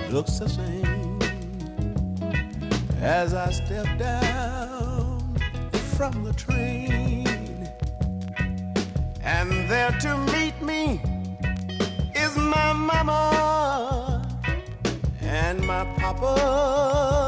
looks the same as I step down from the train. And there to meet me is my mama and my papa.